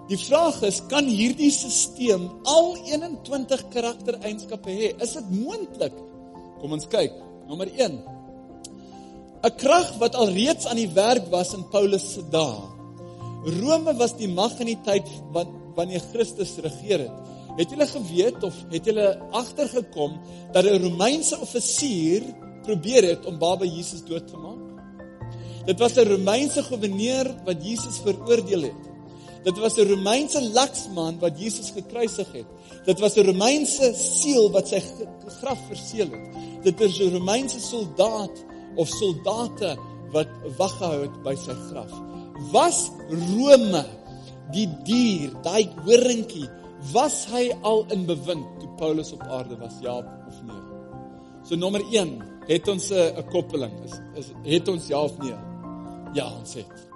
Die vraag is, kan hierdie stelsel al 21 karaktereienskappe hê? Is dit moontlik? Kom ons kyk. Nommer 1. 'n Krag wat alreeds aan die werk was in Paulus se dae. Rome was die mag in die tyd wanneer Christus regeer het. Het julle geweet of het julle agtergekom dat 'n Romeinse offisier probeer het om Baba Jesus dood te maak? Dit was 'n Romeinse goewerneur wat Jesus veroordeel het. Dit was 'n Romeinse laksman wat Jesus gekruisig het. Dit was 'n Romeinse siel wat sy graf verseël het. Dit is 'n Romeinse soldaat of soldate wat wag gehou het by sy graf. Was Rome die dier, daai horingkie, was hy al in bewind toe Paulus op aarde was, ja of nee? So nommer 1, het ons 'n koppeling, het ons ja of nee? Ja, ons het.